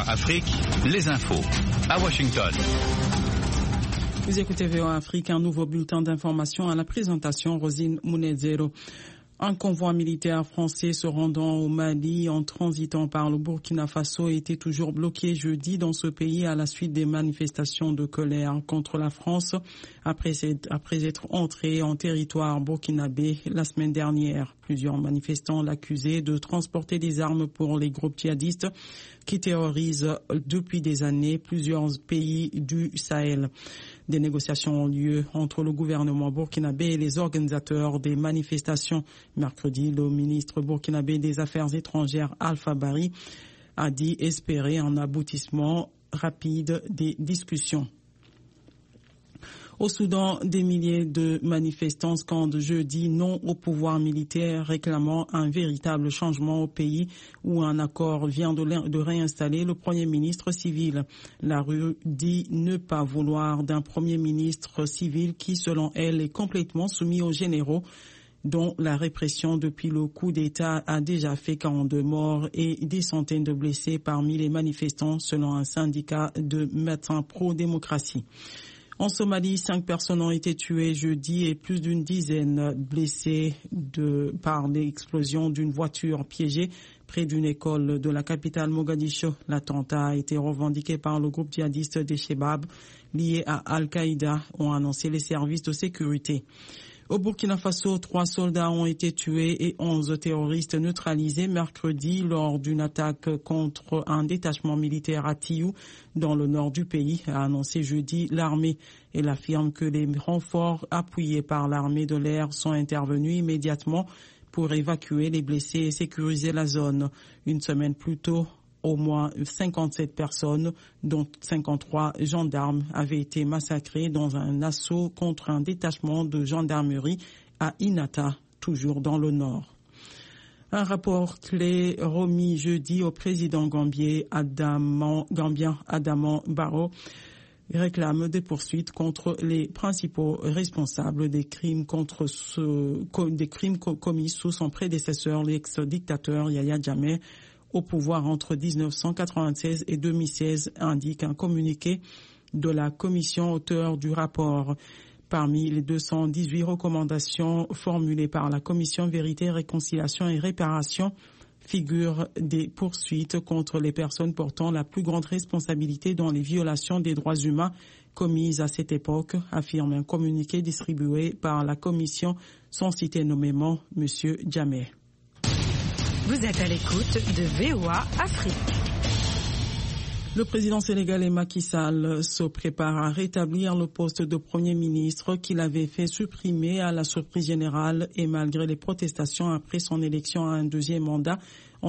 Afrique, les infos. À Washington. Vous écoutez VOA Afrique, un nouveau bulletin d'information à la présentation, Rosine Mounezero. Un convoi militaire français se rendant au Mali en transitant par le Burkina Faso était toujours bloqué jeudi dans ce pays à la suite des manifestations de colère contre la France après être entré en territoire burkinabé la semaine dernière. Plusieurs manifestants l'accusaient de transporter des armes pour les groupes djihadistes qui terrorisent depuis des années plusieurs pays du Sahel. Des négociations ont lieu entre le gouvernement burkinabé et les organisateurs des manifestations. Mercredi, le ministre burkinabé des Affaires étrangères, Alpha Bari, a dit espérer un aboutissement rapide des discussions. Au Soudan, des milliers de manifestants scandent jeudi non au pouvoir militaire, réclamant un véritable changement au pays où un accord vient de réinstaller le Premier ministre civil. La rue dit ne pas vouloir d'un Premier ministre civil qui, selon elle, est complètement soumis aux généraux, dont la répression depuis le coup d'État a déjà fait 42 morts et des centaines de blessés parmi les manifestants, selon un syndicat de médecins pro-démocratie. En Somalie, 5 personnes ont été tuées jeudi et plus d'une dizaine blessées par l'explosion d'une voiture piégée près d'une école de la capitale Mogadiscio. L'attentat a été revendiqué par le groupe djihadiste des Chebab lié à Al-Qaïda, ont annoncé les services de sécurité. Au Burkina Faso, 3 soldats ont été tués et 11 terroristes neutralisés mercredi lors d'une attaque contre un détachement militaire à Tiou, dans le nord du pays, a annoncé jeudi l'armée. Elle affirme que les renforts appuyés par l'armée de l'air sont intervenus immédiatement pour évacuer les blessés et sécuriser la zone. Une semaine plus tôt, au moins 57 personnes, dont 53 gendarmes, avaient été massacrés dans un assaut contre un détachement de gendarmerie à Inata, toujours dans le nord. Un rapport clé remis jeudi au président gambien Adama Barrow réclame des poursuites contre les principaux responsables des crimes commis sous son prédécesseur, l'ex-dictateur Yahya Jammeh, au pouvoir entre 1996 et 2016, indique un communiqué de la commission auteur du rapport. Parmi les 218 recommandations formulées par la commission Vérité, Réconciliation et Réparation figurent des poursuites contre les personnes portant la plus grande responsabilité dans les violations des droits humains commises à cette époque, affirme un communiqué distribué par la commission sans citer nommément M. Jammeh. Vous êtes à l'écoute de VOA Afrique. Le président sénégalais Macky Sall se prépare à rétablir le poste de Premier ministre qu'il avait fait supprimer à la surprise générale et malgré les protestations après son élection à un deuxième mandat en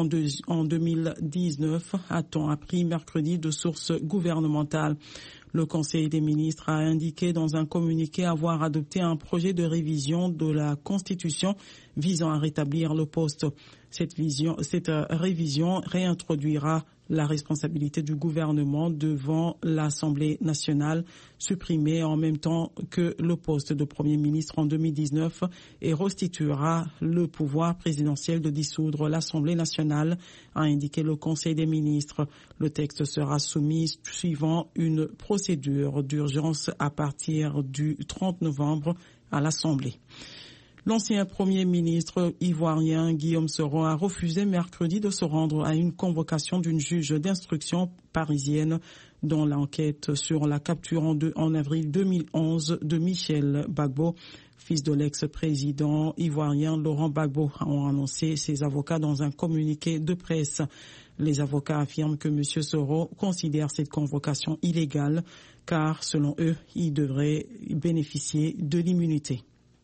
2019, a-t-on appris mercredi de sources gouvernementales. Le Conseil des ministres a indiqué dans un communiqué avoir adopté un projet de révision de la Constitution visant à rétablir le poste. Cette révision réintroduira la responsabilité du gouvernement devant l'Assemblée nationale, supprimée en même temps que le poste de Premier ministre en 2019, et restituera le pouvoir présidentiel de dissoudre l'Assemblée nationale, a indiqué le Conseil des ministres. Le texte sera soumis suivant une procédure d'urgence à partir du 30 novembre à l'Assemblée. L'ancien Premier ministre ivoirien Guillaume Soro a refusé mercredi de se rendre à une convocation d'une juge d'instruction parisienne dans l'enquête sur la capture en avril 2011 de Michel Gbagbo, fils de l'ex-président ivoirien Laurent Gbagbo, ont annoncé ses avocats dans un communiqué de presse. Les avocats affirment que M. Soro considère cette convocation illégale car, selon eux, il devrait bénéficier de l'immunité.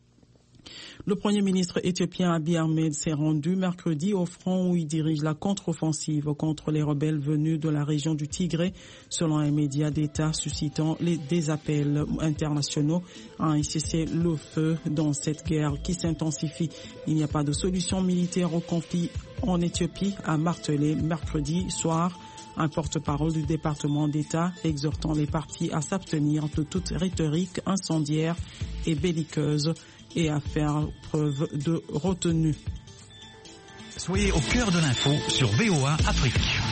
Le Premier ministre éthiopien Abiy Ahmed s'est rendu mercredi au front où il dirige la contre-offensive contre les rebelles venus de la région du Tigré, selon un média d'État suscitant des appels internationaux à un cessez-le-feu dans cette guerre qui s'intensifie. Il n'y a pas de solution militaire au conflit en Éthiopie, a martelé mercredi soir un porte-parole du département d'État, exhortant les partis à s'abstenir de toute rhétorique incendiaire et belliqueuse et à faire preuve de retenue. Soyez au cœur de l'info sur VOA Afrique.